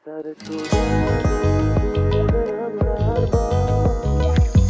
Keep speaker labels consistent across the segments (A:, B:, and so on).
A: سر تو دلم هر بار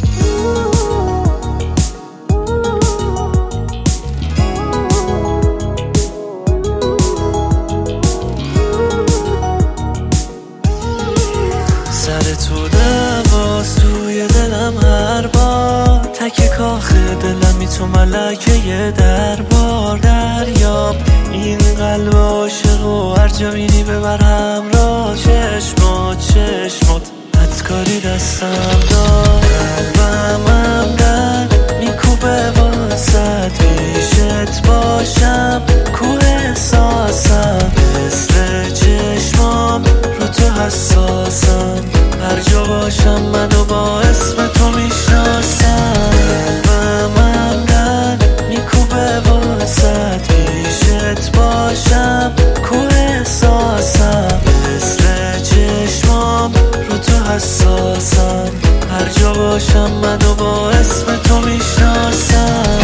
A: سر تو دواست روی دلم هر بار تک کاخ دلمی تو ملکه دربار دریاب این قلب عاشق و هر جا میری ببر همراه چشمات بدکاری دستم دار قلبم هم در میکوبه واسد پیشت باشم کوه احساسم مثل چشمام رو تو حساسم هر جا باشم منو با اسم تو میشناسم قلبم هم در میکوبه واسد پیشت باشم کوه احساسم مثل چشمام رو تو حساسم هر جا باشم منو با اسم تو میشناسم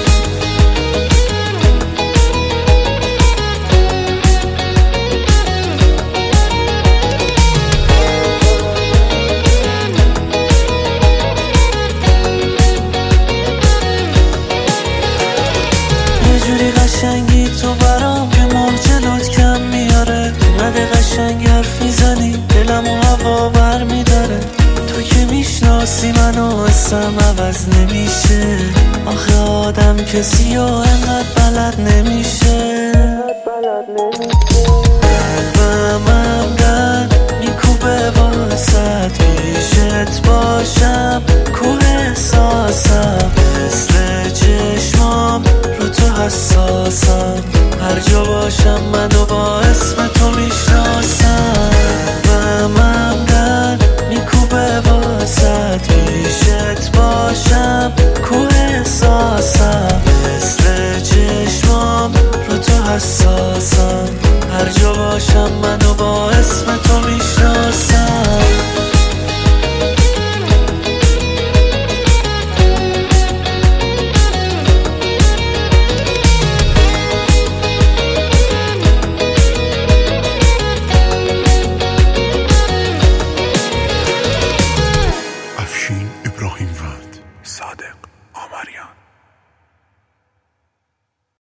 A: جوری قشنگی تو برام که موج جلوت کم میاره نده قشنگ حرف میزنی دلم و هوا بر میداره تو که میشناسی منو اسم عوض نمیشه آخه آدم کسی و انقدر بلد نمیشه